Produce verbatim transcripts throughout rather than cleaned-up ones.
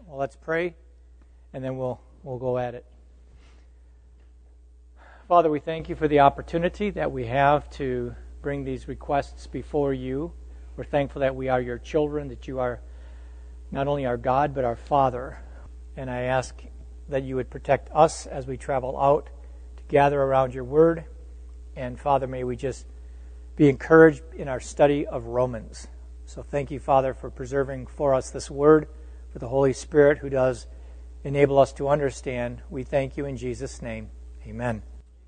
Well, let's pray, and then we'll we'll go at it. Father, we thank you for the opportunity that we have to bring these requests before you. We're thankful that we are your children, that you are not only our God, but our Father. And I ask that you would protect us as we travel out to gather around your word. And Father, may we just be encouraged in our study of Romans. So thank you, Father, for preserving for us this word, for the Holy Spirit who does enable us to understand. We thank you in Jesus' name. Amen.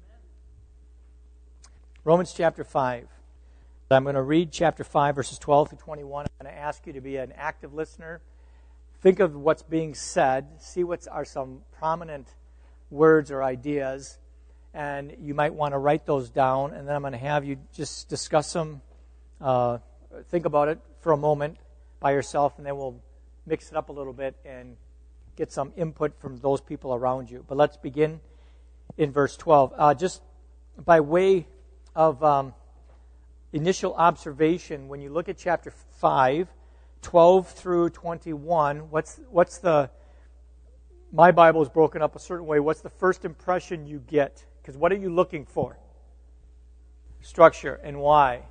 Romans chapter five. I'm going to read chapter five, verses twelve to twenty-one. I'm going to ask you to be an active listener. Think of what's being said. See what are some prominent words or ideas. And you might want to write those down. And then I'm going to have you just discuss them. Uh, think about it for a moment by yourself. And then we'll mix it up a little bit and get some input from those people around you. But let's begin in verse twelve. Uh, just by way of um, initial observation, when you look at chapter five, twelve through twenty-one, what's what's the, my Bible is broken up a certain way, what's the first impression you get? Because what are you looking for? Structure. And why?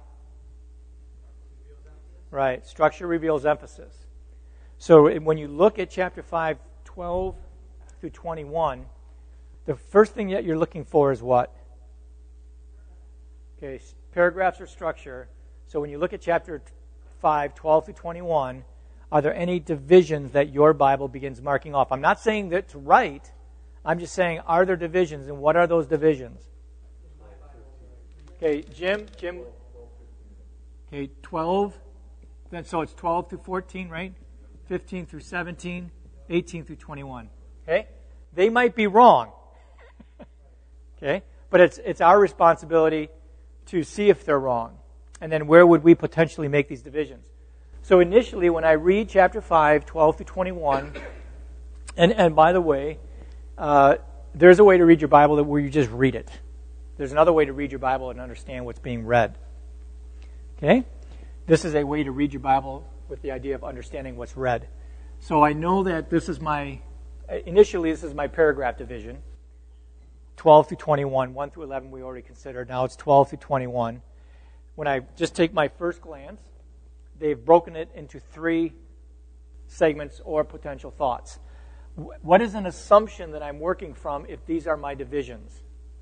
Right. Structure reveals emphasis. So when you look at chapter five, twelve through twenty-one, the first thing that you're looking for is what? Okay, paragraphs or structure. So when you look at chapter five, twelve through twenty-one, are there any divisions that your Bible begins marking off? I'm not saying that's right. I'm just saying, are there divisions, and what are those divisions? Okay, Jim, Jim. Okay, twelve. Then so it's twelve through fourteen, right? fifteen through seventeen, eighteen through twenty-one. Okay? They might be wrong. Okay? But it's it's our responsibility to see if they're wrong. And then where would we potentially make these divisions? So initially, when I read chapter five, twelve through twenty-one, and, and by the way, uh, there's a way to read your Bible that where you just read it. There's another way to read your Bible and understand what's being read. Okay? This is a way to read your Bible with the idea of understanding what's read. So I know that this is my, initially this is my paragraph division. twelve through twenty-one, one through eleven we already considered. Now it's twelve through twenty-one. When I just take my first glance, they've broken it into three segments or potential thoughts. What is an assumption that I'm working from if these are my divisions?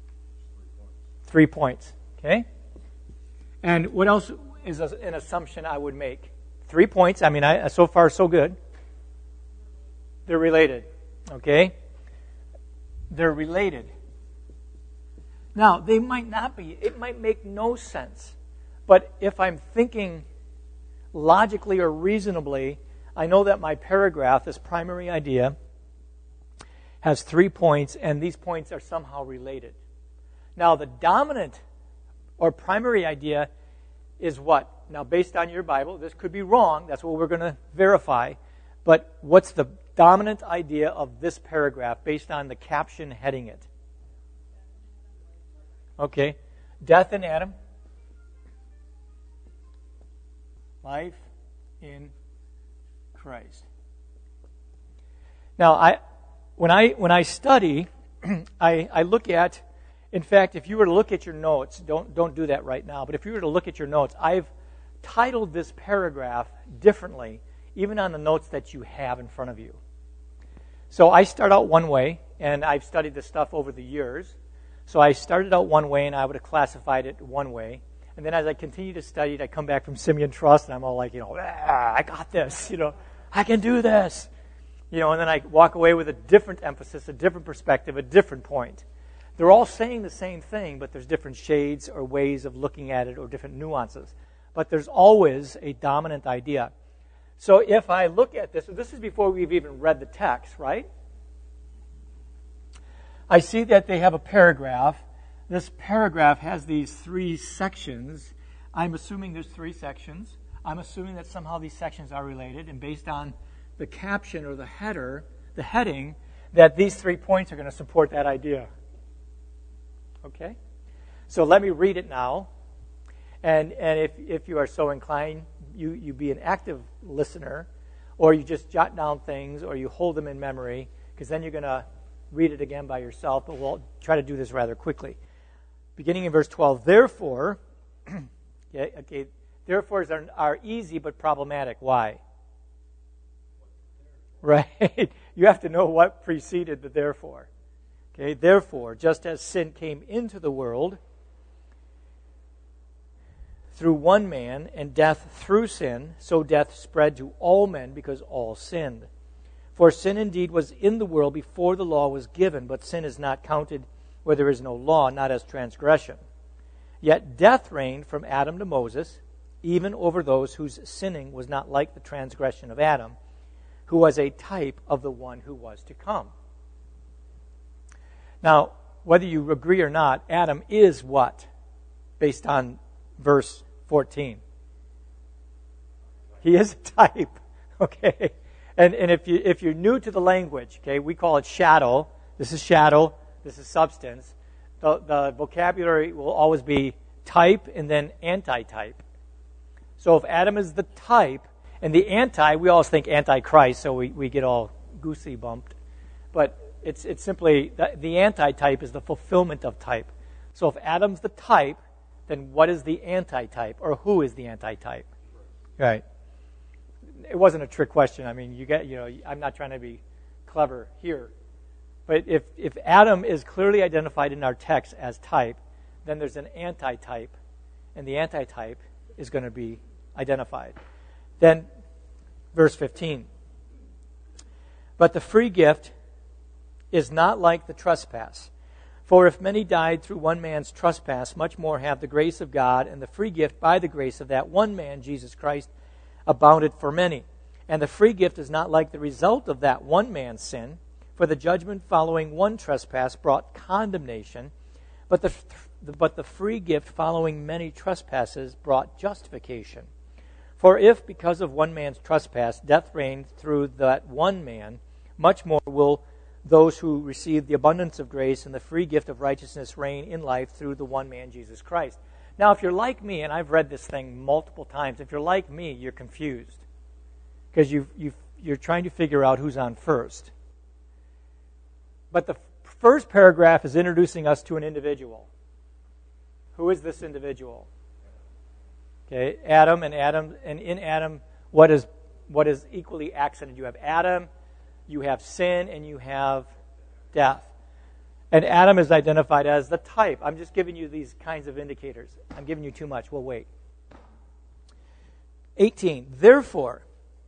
Three points. Okay? And what else is an assumption I would make? Three points. I mean, I, so far so good. They're related. Okay? They're related. Now, they might not be. It might make no sense. But if I'm thinking logically or reasonably, I know that my paragraph, this primary idea, has three points, and these points are somehow related. Now, the dominant or primary idea is what? Now, based on your Bible, this could be wrong. That's what we're going to verify. But what's the dominant idea of this paragraph based on the caption heading it? Okay. Death in Adam. Life in Christ. Now, I when I when I study, I, I look at, in fact, if you were to look at your notes, don't don't do that right now, but if you were to look at your notes, I've titled this paragraph differently, even on the notes that you have in front of you. So I start out one way, and I've studied this stuff over the years. So I started out one way, and I would have classified it one way. And then as I continue to study it, I come back from Simeon Trust, and I'm all like, you know, ah, I got this, you know, I can do this. You know, and then I walk away with a different emphasis, a different perspective, a different point. They're all saying the same thing, but there's different shades or ways of looking at it or different nuances. But there's always a dominant idea. So if I look at this, this is before we've even read the text, right? I see that they have a paragraph. This paragraph has these three sections. I'm assuming there's three sections. I'm assuming that somehow these sections are related, and based on the caption or the header, the heading, that these three points are going to support that idea. Okay? So let me read it now. And and if, if you are so inclined, you, you be an active listener, or you just jot down things, or you hold them in memory, because then you're going to read it again by yourself, but we'll try to do this rather quickly. Beginning in verse twelve, therefore, okay, okay, therefores are, are easy but problematic. Why? Right? You have to know what preceded the therefore. Okay, therefore, just as sin came into the world through one man, and death through sin, so death spread to all men because all sinned. For sin indeed was in the world before the law was given, but sin is not counted where there is no law, not as transgression. Yet death reigned from Adam to Moses, even over those whose sinning was not like the transgression of Adam, who was a type of the one who was to come. Now, whether you agree or not, Adam is what? Based on verse fourteen. He is a type, okay? And and if you if you're new to the language, okay, we call it shadow. This is shadow. This is substance. The the vocabulary will always be type and then anti-type. So if Adam is the type and the anti, we always think antichrist, so we, we get all goosey bumped. But it's it's simply the, the anti-type is the fulfillment of type. So if Adam's the type, then what is the anti-type, or who is the anti-type? Right. It wasn't a trick question. I mean, you get, you know, I'm not trying to be clever here. But if, if Adam is clearly identified in our text as type, then there's an anti-type, and the anti-type is going to be identified. Then, verse fifteen. But the free gift is not like the trespass. For if many died through one man's trespass, much more have the grace of God and the free gift by the grace of that one man, Jesus Christ, abounded for many. And the free gift is not like the result of that one man's sin, for the judgment following one trespass brought condemnation, but the, but the free gift following many trespasses brought justification. For if, because of one man's trespass, death reigned through that one man, much more will those who receive the abundance of grace and the free gift of righteousness reign in life through the one man, Jesus Christ. Now, if you're like me, and I've read this thing multiple times, if you're like me, you're confused. Because you've, you've, you're trying to figure out who's on first. But the first paragraph is introducing us to an individual. Who is this individual? Okay, Adam, and Adam, and in Adam, what is what is equally accented? You have Adam, you have sin, and you have death. And Adam is identified as the type. I'm just giving you these kinds of indicators. I'm giving you too much. We'll wait. eighteen. Therefore,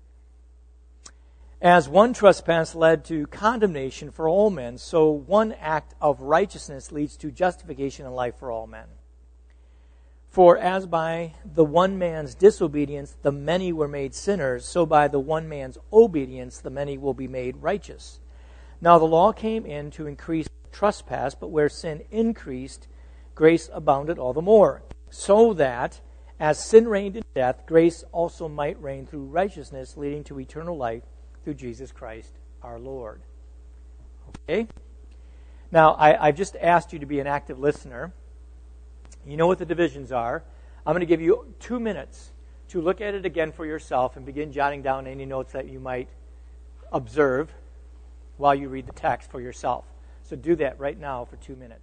as one trespass led to condemnation for all men, so one act of righteousness leads to justification and life for all men. For as by the one man's disobedience the many were made sinners, so by the one man's obedience the many will be made righteous. Now the law came in to increase trespass, but where sin increased, grace abounded all the more, so that as sin reigned in death, grace also might reign through righteousness, leading to eternal life through Jesus Christ our Lord. Okay? Now, I, I've just asked you to be an active listener. You know what the divisions are. I'm going to give you two minutes to look at it again for yourself and begin jotting down any notes that you might observe while you read the text for yourself. So do that right now for two minutes.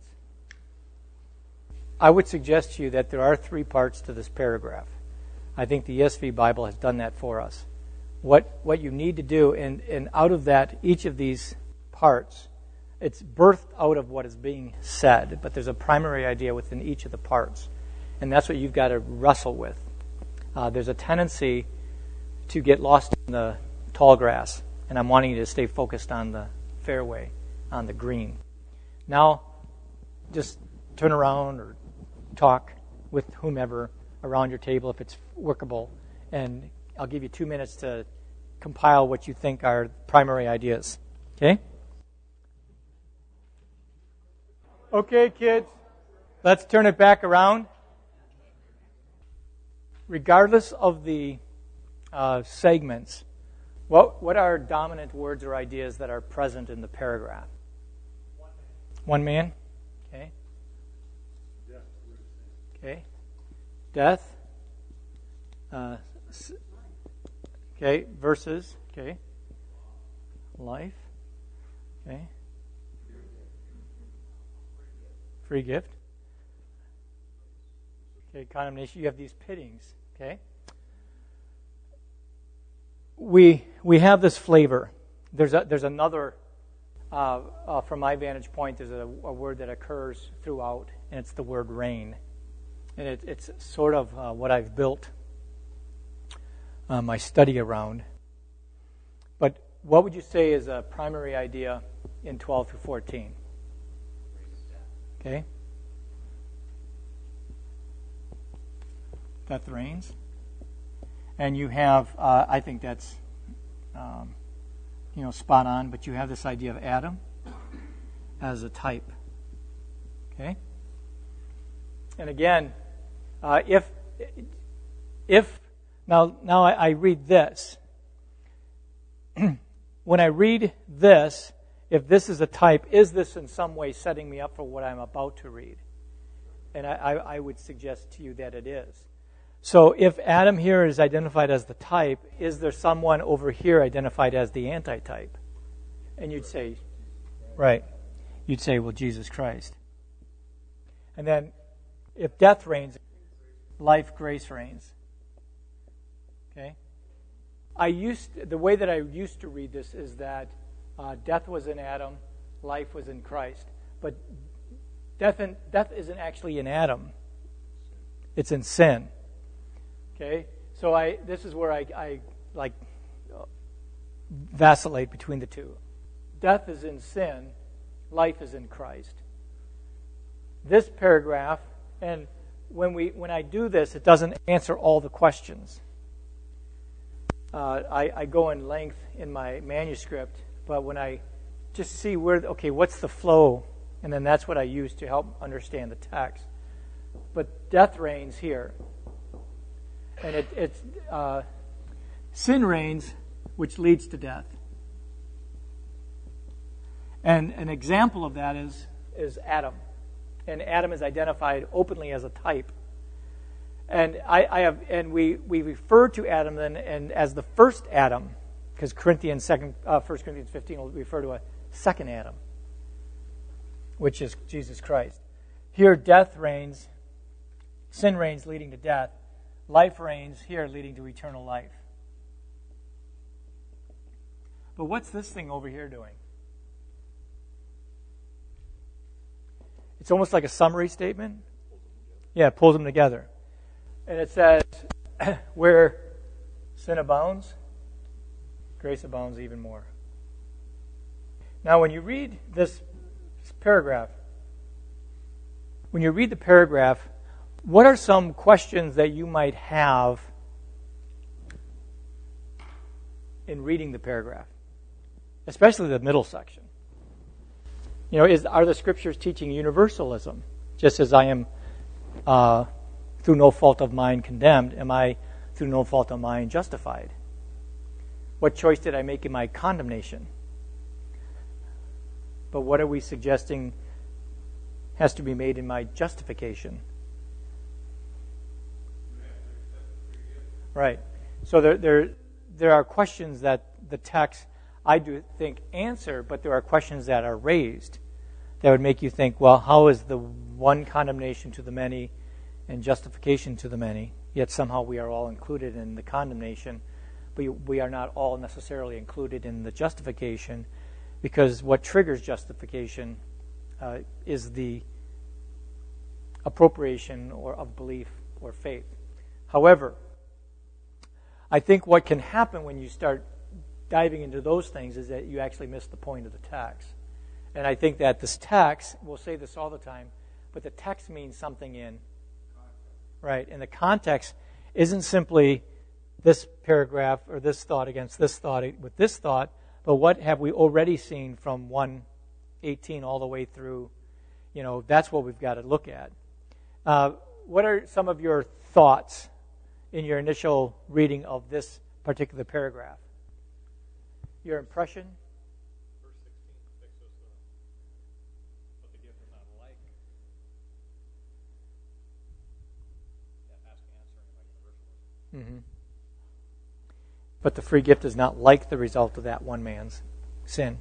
I would suggest to you that there are three parts to this paragraph. I think the E S V Bible has done that for us. What what you need to do, and, and out of that, each of these parts, it's birthed out of what is being said, but there's a primary idea within each of the parts. And that's what you've got to wrestle with. Uh, there's a tendency to get lost in the tall grass, and I'm wanting you to stay focused on the fairway, on the green. Now, just turn around or talk with whomever around your table if it's workable, and I'll give you two minutes to compile what you think are primary ideas. Okay? Okay, kids, let's turn it back around. Regardless of the uh, segments, what what are dominant words or ideas that are present in the paragraph? One man. One man? Okay. Death. Okay. Death. Uh, okay, verses. Okay. Life. Okay. Free gift. Okay, condemnation. You have these pittings. Okay. We we have this flavor. There's a, there's another. Uh, uh, from my vantage point, there's a, a word that occurs throughout, and it's the word reign, and it, it's sort of uh, what I've built uh, my study around. But what would you say is a primary idea in twelve through fourteen? Okay. Death reigns. And you have, uh, I think that's, um, you know, spot on, but you have this idea of Adam as a type. Okay? And again, uh, if, if, now, now I, I read this. When I read this, if this is a type, is this in some way setting me up for what I'm about to read? And I, I, I would suggest to you that it is. So if Adam here is identified as the type, is there someone over here identified as the antitype? And you'd say, right. You'd say, well, Jesus Christ. And then if death reigns, life, grace reigns. Okay? I used the way that I used to read this is that uh, death was in Adam, life was in Christ. But death, in, death isn't actually in Adam. It's in sin. Okay, so I this is where I, I like uh, vacillate between the two. Death is in sin, life is in Christ. This paragraph, and when we when I do this, it doesn't answer all the questions. Uh, I, I go in length in my manuscript, but when I just see where okay, what's the flow, and then that's what I use to help understand the text. But death reigns here. And it, it's uh, sin reigns, which leads to death. And an example of that is is Adam, and Adam is identified openly as a type. And I, I have, and we, we refer to Adam then and as the first Adam, because Corinthians second, uh, First Corinthians fifteen will refer to a second Adam, which is Jesus Christ. Here, death reigns, sin reigns, leading to death. Life reigns here, leading to eternal life. But what's this thing over here doing? It's almost like a summary statement. Yeah, it pulls them together. And it says, where sin abounds, grace abounds even more. Now, when you read this paragraph, when you read the paragraph, what are some questions that you might have in reading the paragraph, especially the middle section? You know, is are the scriptures teaching universalism? Just as I am, uh, through no fault of mine, condemned, am I, through no fault of mine, justified? What choice did I make in my condemnation? But what are we suggesting has to be made in my justification? Right. So there, there, there are questions that the text, I do think, answer, but there are questions that are raised that would make you think, well, how is the one condemnation to the many and justification to the many, yet somehow we are all included in the condemnation, but we are not all necessarily included in the justification, because what triggers justification uh, is the appropriation or of belief or faith. However, I think what can happen when you start diving into those things is that you actually miss the point of the text. And I think that this text, we'll say this all the time, but the text means something in, right? And the context isn't simply this paragraph or this thought against this thought with this thought, but what have we already seen from one eighteen all the way through? You know, that's what we've got to look at. Uh, what are some of your thoughts in your initial reading of this particular paragraph? Your impression? Verse sixteen takes us uh, but the gift is not like yeah, asking, answering like universalism. Mm-hmm. But the free gift is not like the result of that one man's sin.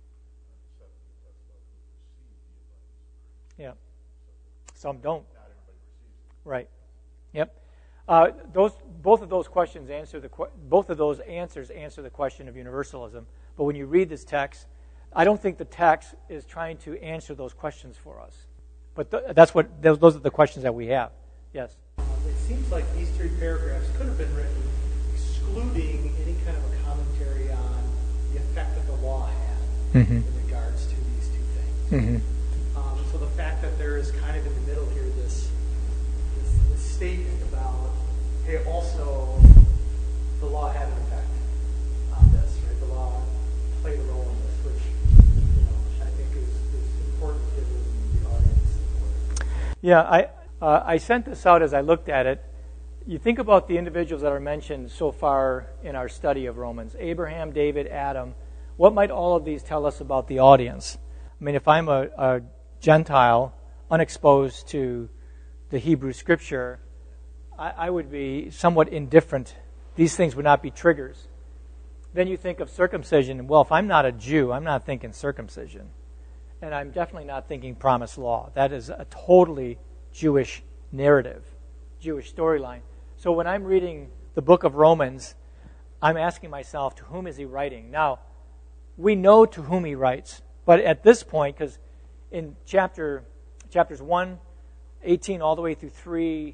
Yeah. Some don't. Right. Yep. Uh, those both of those questions answer the both of those answers answer the question of universalism. But when you read this text, I don't think the text is trying to answer those questions for us. But th- that's what those, those are the questions that we have. Yes. Um, it seems like these three paragraphs could have been written excluding any kind of a commentary on the effect that the law had mm-hmm. in regards to these two things. Mm-hmm. Um, so the fact that there is kind of in the middle here this, this, this statement about, hey, also the law had an effect on this, right? The law played a role in this, which you know, I think is, is important given the audience. Yeah, I uh, I sent this out as I looked at it. You think about the individuals that are mentioned so far in our study of Romans: Abraham, David, Adam. What might all of these tell us about the audience? I mean, if I'm a, a Gentile, unexposed to the Hebrew Scripture, I, I would be somewhat indifferent. These things would not be triggers. Then you think of circumcision. Well, if I'm not a Jew, I'm not thinking circumcision. And I'm definitely not thinking promised law. That is a totally Jewish narrative, Jewish storyline. So when I'm reading the book of Romans, I'm asking myself, to whom is he writing? Now, we know to whom he writes. But at this point, because in chapter chapters one, eighteen, all the way through three,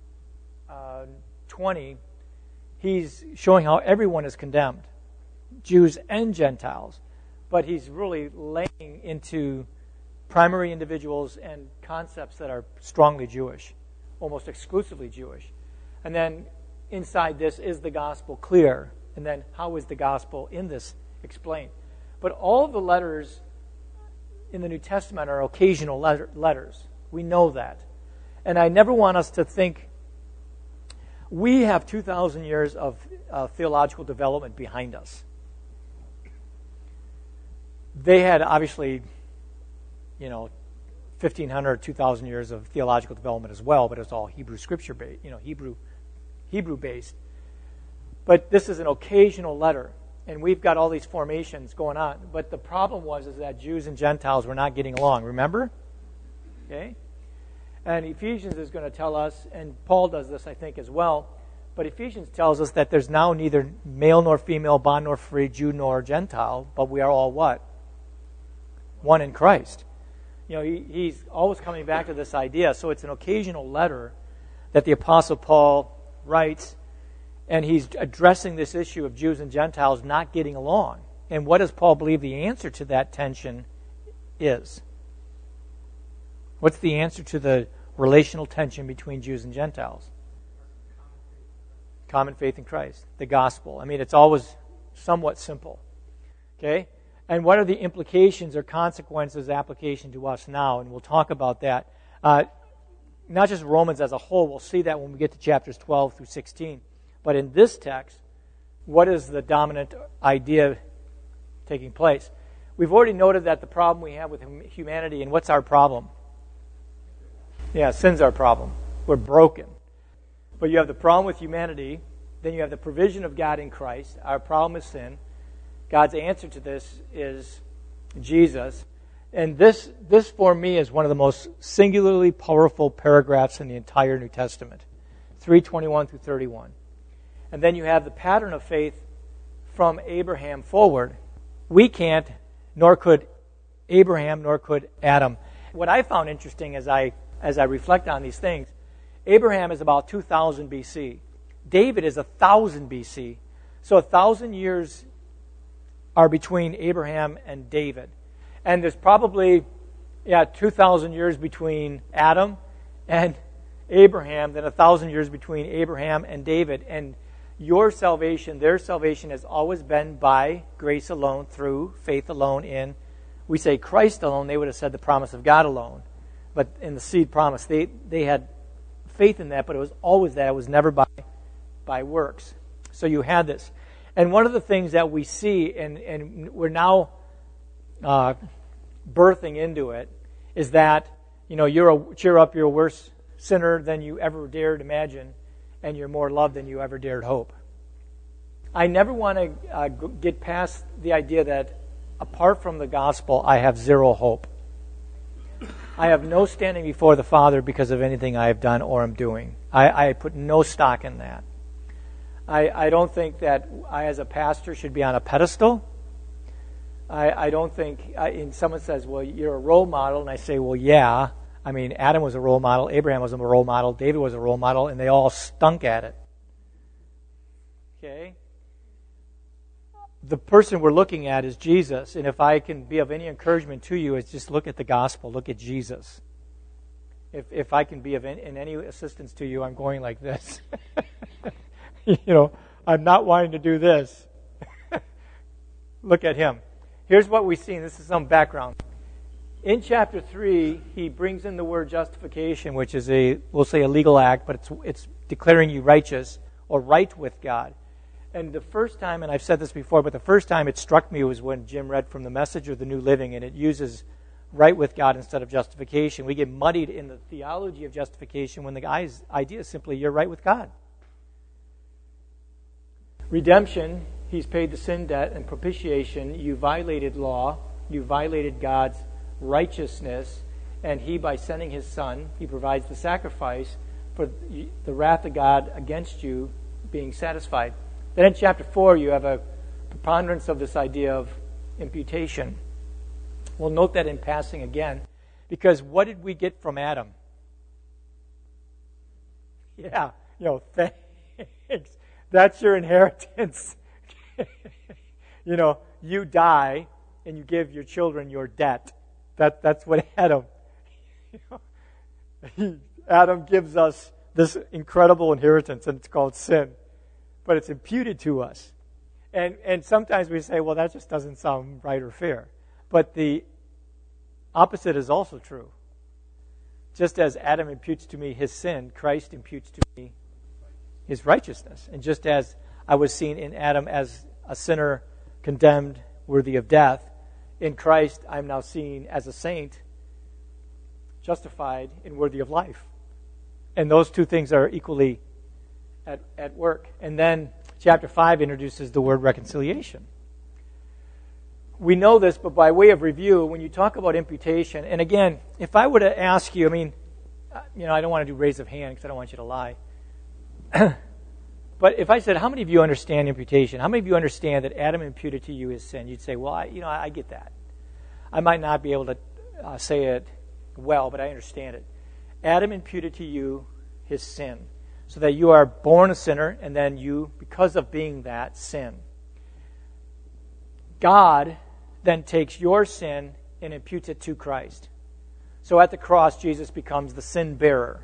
uh, twenty, he's showing how everyone is condemned, Jews and Gentiles. But he's really laying into primary individuals and concepts that are strongly Jewish, almost exclusively Jewish. And then inside this, is the gospel clear? And then how is the gospel in this explained? But all of the letters in the New Testament are occasional letter, letters. We know that. And I never want us to think, we have two thousand years of uh, theological development behind us. They had obviously, you know, fifteen hundred, two thousand years of theological development as well, but it's all Hebrew scripture based, you know, Hebrew, Hebrew based. But this is an occasional letter, and we've got all these formations going on. But the problem was is that Jews and Gentiles were not getting along. Remember? Okay. And Ephesians is going to tell us, and Paul does this, I think, as well. But Ephesians tells us that there's now neither male nor female, bond nor free, Jew nor Gentile, but we are all what? One in Christ. You know, he, he's always coming back to this idea. So it's an occasional letter that the Apostle Paul writes, and he's addressing this issue of Jews and Gentiles not getting along. And what does Paul believe the answer to that tension is? What's the answer to the relational tension between Jews and Gentiles? Common faith in Christ, the gospel. I mean, it's always somewhat simple. Okay? And what are the implications or consequences application to us now? And we'll talk about that. Uh, not just Romans as a whole. We'll see that when we get to chapters twelve through sixteen. But in this text, what is the dominant idea taking place? We've already noted that the problem we have with humanity, and what's our problem? Yeah, sin's our problem. We're broken. But you have the problem with humanity, then you have the provision of God in Christ. Our problem is sin. God's answer to this is Jesus. And this, this for me, is one of the most singularly powerful paragraphs in the entire New Testament. three twenty-one through thirty-one. And then you have the pattern of faith from Abraham forward. We can't, nor could Abraham, nor could Adam. What I found interesting as I as I reflect on these things, Abraham is about two thousand B C. David is one thousand B C. So one thousand years are between Abraham and David. And there's probably, yeah, two thousand years between Adam and Abraham, then one thousand years between Abraham and David. And your salvation, their salvation, has always been by grace alone, through faith alone in, we say Christ alone, they would have said the promise of God alone. But in the seed promise, they, they had faith in that, but it was always that. It was never by, by works. So you had this. And one of the things that we see, and, and we're now uh, birthing into it, is that, you know, you're a, cheer up, you're a worse sinner than you ever dared imagine, and you're more loved than you ever dared hope. I never want to uh, get past the idea that apart from the gospel, I have zero hope. I have no standing before the Father because of anything I have done or am doing. I, I put no stock in that. I, I don't think that I, as a pastor, should be on a pedestal. I, I don't think, I, and someone says, well, you're a role model, and I say, well, yeah. I mean, Adam was a role model, Abraham was a role model, David was a role model, and they all stunk at it. Okay? The person we're looking at is Jesus, and if I can be of any encouragement to you, it's just look at the gospel, look at Jesus. If if I can be of any, in any assistance to you, I'm going like this. You know, I'm not wanting to do this. Look at him. Here's what we've seen. This is some background. In chapter three, he brings in the word justification, which is a, we'll say a legal act, but it's it's declaring you righteous or right with God. And the first time, and I've said this before, but the first time it struck me was when Jim read from the Message of the New Living, and it uses right with God instead of justification. We get muddied in the theology of justification when the guy's idea is simply you're right with God. Redemption, he's paid the sin debt, and propitiation, you violated law, you violated God's righteousness, and he, by sending his son, he provides the sacrifice for the wrath of God against you being satisfied. Then in chapter four, you have a preponderance of this idea of imputation. We'll note that in passing again, because what did we get from Adam? Yeah, you know, thanks. That's your inheritance. You know, you die and you give your children your debt. That that's what Adam. You know, he, Adam gives us this incredible inheritance, and it's called sin. But it's imputed to us. And and sometimes we say, well, that just doesn't sound right or fair. But the opposite is also true. Just as Adam imputes to me his sin, Christ imputes to me his righteousness. And just as I was seen in Adam as a sinner condemned, worthy of death, in Christ I'm now seen as a saint, justified and worthy of life. And those two things are equally At, at work. And then chapter five introduces the word reconciliation. We know this, but by way of review, when you talk about imputation, and again, if I were to ask you, I mean, you know, I don't want to do raise of hand because I don't want you to lie. But if I said, how many of you understand imputation? How many of you understand that Adam imputed to you his sin? You'd say, well, I, you know, I, I get that. I might not be able to uh, say it well, but I understand it. Adam imputed to you his sin, so that you are born a sinner, and then you, because of being that, sin. God then takes your sin and imputes it to Christ. So at the cross, Jesus becomes the sin bearer.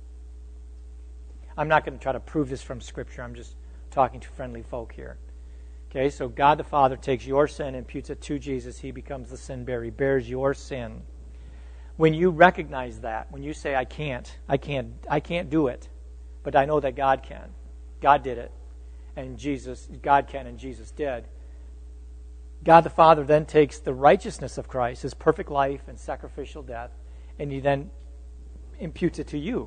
I'm not going to try to prove this from Scripture. I'm just talking to friendly folk here. Okay, so God the Father takes your sin and imputes it to Jesus. He becomes the sin bearer. He bears your sin. When you recognize that, when you say, I can't, I can't, I can't do it, but I know that God can. God did it. And Jesus, God can and Jesus did. God the Father then takes the righteousness of Christ, his perfect life and sacrificial death, and he then imputes it to you.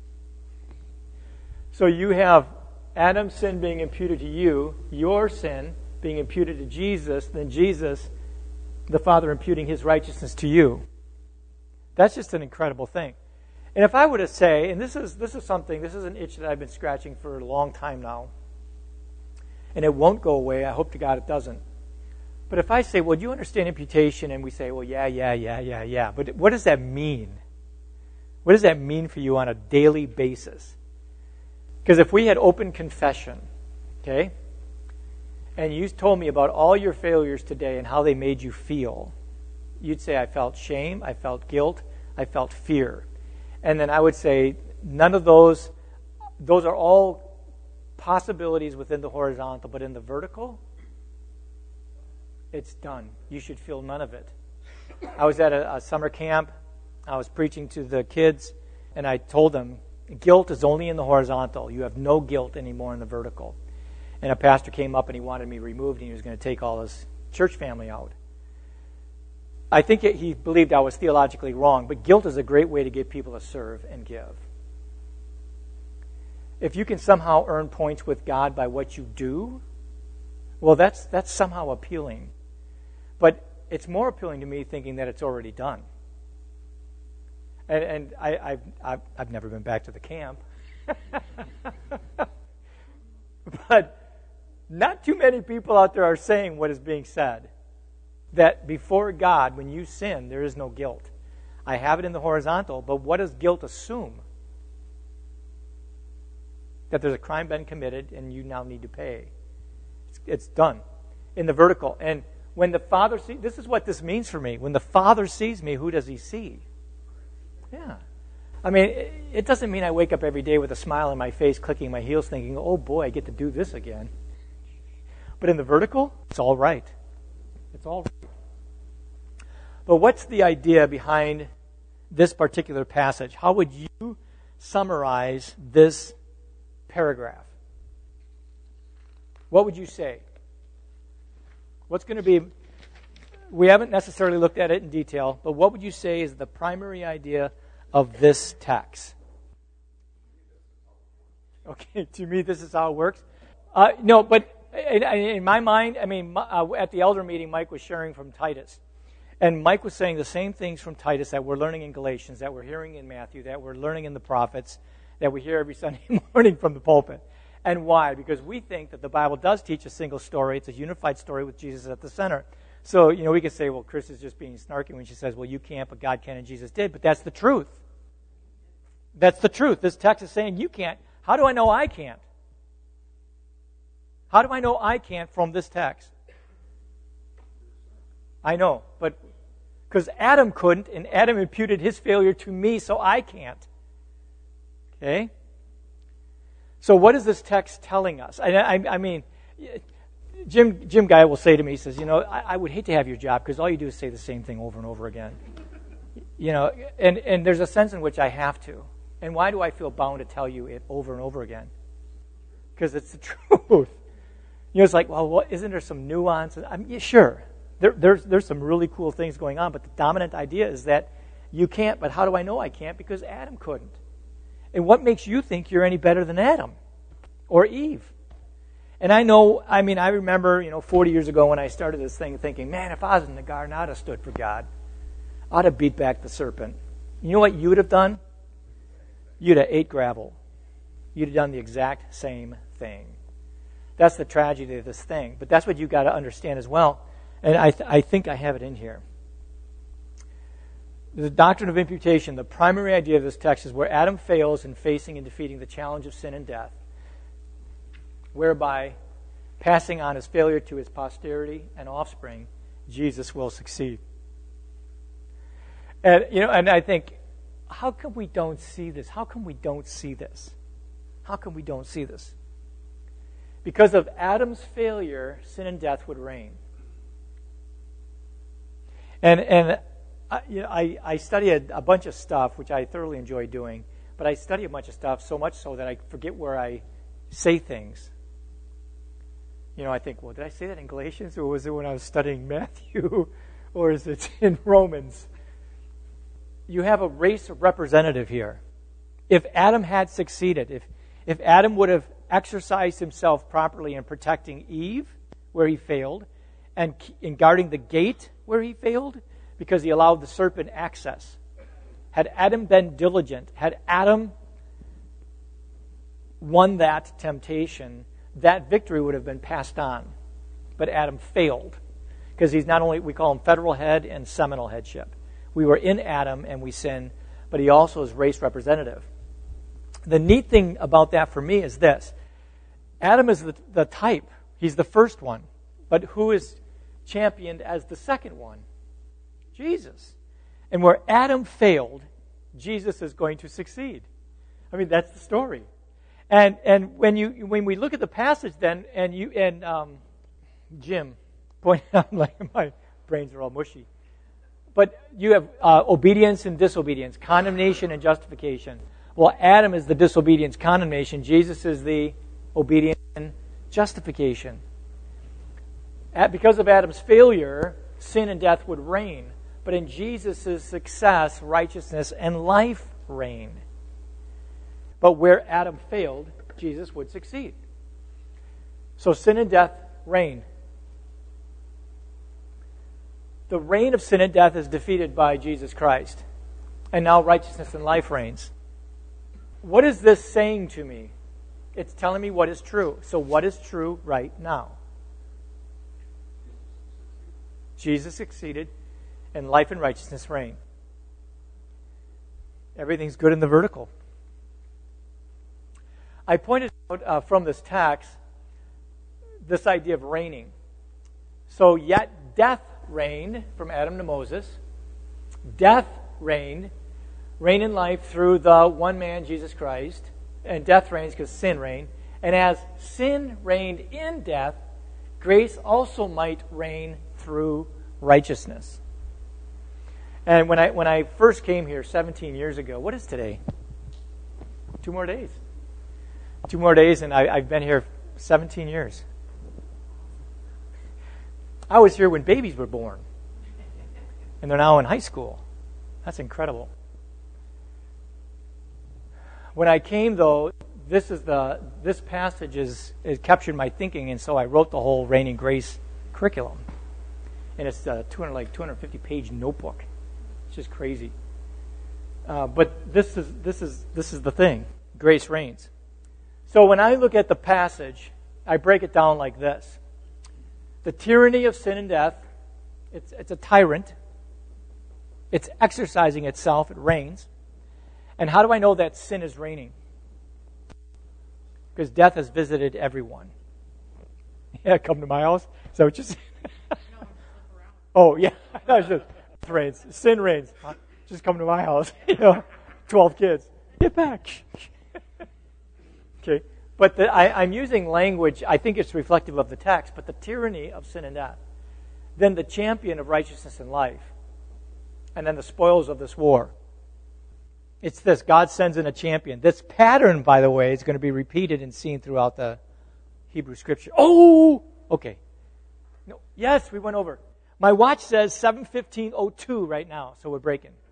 So you have Adam's sin being imputed to you, your sin being imputed to Jesus, then Jesus, the Father, imputing his righteousness to you. That's just an incredible thing. And if I were to say, and this is this is something, this is an itch that I've been scratching for a long time now, and it won't go away. I hope to God it doesn't. But if I say, well, do you understand imputation? And we say, well, yeah, yeah, yeah, yeah, yeah. But what does that mean? What does that mean for you on a daily basis? Because if we had open confession, okay, and you told me about all your failures today and how they made you feel, you'd say, I felt shame, I felt guilt, I felt fear. And then I would say, none of those, those are all possibilities within the horizontal, but in the vertical, it's done. You should feel none of it. I was at a, a summer camp. I was preaching to the kids, and I told them, guilt is only in the horizontal. You have no guilt anymore in the vertical. And a pastor came up and he wanted me removed, and he was going to take all his church family out. I think it, he believed I was theologically wrong, but guilt is a great way to get people to serve and give. If you can somehow earn points with God by what you do, Well, that's that's somehow appealing. But it's more appealing to me thinking that it's already done. And, and I, I've, I've, I've never been back to the camp. But not too many people out there are saying what is being said. That before God, when you sin, there is no guilt. I have it in the horizontal, but what does guilt assume? That there's a crime been committed and you now need to pay. It's, it's done. In the vertical. And when the Father sees, this is what this means for me. When the Father sees me, who does He see? Yeah. I mean, it, it doesn't mean I wake up every day with a smile on my face, clicking my heels, thinking, oh boy, I get to do this again. But in the vertical, it's all right. It's all right. But what's the idea behind this particular passage? How would you summarize this paragraph? What would you say? What's going to be, we haven't necessarily looked at it in detail, but what would you say is the primary idea of this text? Okay, to me, this is how it works. Uh, no, but in, in my mind, I mean, uh, at the elder meeting, Mike was sharing from Titus. And Mike was saying the same things from Titus that we're learning in Galatians, that we're hearing in Matthew, that we're learning in the prophets, that we hear every Sunday morning from the pulpit. And why? Because we think that the Bible does teach a single story. It's a unified story with Jesus at the center. So, you know, we could say, well, Chris is just being snarky when she says, well, you can't, but God can and Jesus did. But that's the truth. That's the truth. This text is saying you can't. How do I know I can't? How do I know I can't from this text? I know, but because Adam couldn't, and Adam imputed his failure to me, so I can't. Okay? So what is this text telling us? I, I, I mean, Jim Jim Guy will say to me, he says, you know, I, I would hate to have your job because all you do is say the same thing over and over again. You know, and, and there's a sense in which I have to. And why do I feel bound to tell you it over and over again? Because it's the truth. You know, it's like, well, what, isn't there some nuance? I mean, yeah, sure. There, there's, there's some really cool things going on, but the dominant idea is that you can't, but how do I know I can't? Because Adam couldn't. And what makes you think you're any better than Adam or Eve? And I know, I mean, I remember, you know, forty years ago when I started this thing thinking, man, if I was in the garden, I'd have stood for God. I'd have beat back the serpent. You know what you would have done? You'd have ate gravel. You'd have done the exact same thing. That's the tragedy of this thing. But that's what you've got to understand as well. And I, th- I think I have it in here. The doctrine of imputation, the primary idea of this text is where Adam fails in facing and defeating the challenge of sin and death, whereby passing on his failure to his posterity and offspring, Jesus will succeed. And you know, and I think, how come we don't see this? How come we don't see this? How come we don't see this? Because of Adam's failure, sin and death would reign. And and I, you know, I, I study a, a bunch of stuff, which I thoroughly enjoy doing, but I study a bunch of stuff so much so that I forget where I say things. You know, I think, well, did I say that in Galatians, or was it when I was studying Matthew, or is it in Romans? You have a race representative here. If Adam had succeeded, if if Adam would have exercised himself properly in protecting Eve, where he failed, and in guarding the gate, where he failed, because he allowed the serpent access. Had Adam been diligent, had Adam won that temptation, that victory would have been passed on. But Adam failed, because he's not only, we call him federal head and seminal headship. We were in Adam and we sinned, but he also is race representative. The neat thing about that for me is this. Adam is the, the type. He's the first one. But who is championed as the second one? Jesus. And where Adam failed, Jesus is going to succeed. I mean, that's the story. And and when you when we look at the passage then, and you and um, Jim pointed out, like my brains are all mushy. But you have uh, obedience and disobedience, condemnation and justification. Well, Adam is the disobedience, condemnation. Jesus is the obedience and justification. At, because of Adam's failure, sin and death would reign. But in Jesus' success, righteousness and life reign. But where Adam failed, Jesus would succeed. So sin and death reign. The reign of sin and death is defeated by Jesus Christ. And now righteousness and life reigns. What is this saying to me? It's telling me what is true. So what is true right now? Jesus succeeded, and life and righteousness reign. Everything's good in the vertical. I pointed out uh, from this text this idea of reigning. So yet death reigned from Adam to Moses. Death reigned. Reign in life through the one man, Jesus Christ. And death reigns because sin reigned. And as sin reigned in death, grace also might reign through righteousness. And when I when I first came here seventeen years ago, what is today? Two more days. Two more days, and I, I've been here seventeen years. I was here when babies were born. And they're now in high school. That's incredible. When I came, though, this is the this passage is it captured my thinking, and so I wrote the whole Reigning Grace curriculum. And it's a two hundred like two hundred fifty page notebook. It's just crazy. Uh, but this is this is this is the thing. Grace reigns. So when I look at the passage, I break it down like this: the tyranny of sin and death. It's it's a tyrant. It's exercising itself. It reigns. And how do I know that sin is reigning? Because death has visited everyone. Yeah, come to my house. Is that what you're saying? Oh, yeah. That's just reigns. Sin reigns. Just come to my house. You know, twelve kids. Get back. Okay. But the, I, I'm using language, I think it's reflective of the text, but the tyranny of sin and death. Then the champion of righteousness and life. And then the spoils of this war. It's this. God sends in a champion. This pattern, by the way, is going to be repeated and seen throughout the Hebrew Scripture. Oh! Okay. No. Yes, we went over. My watch says seven fifteen oh two right now, so we're breaking.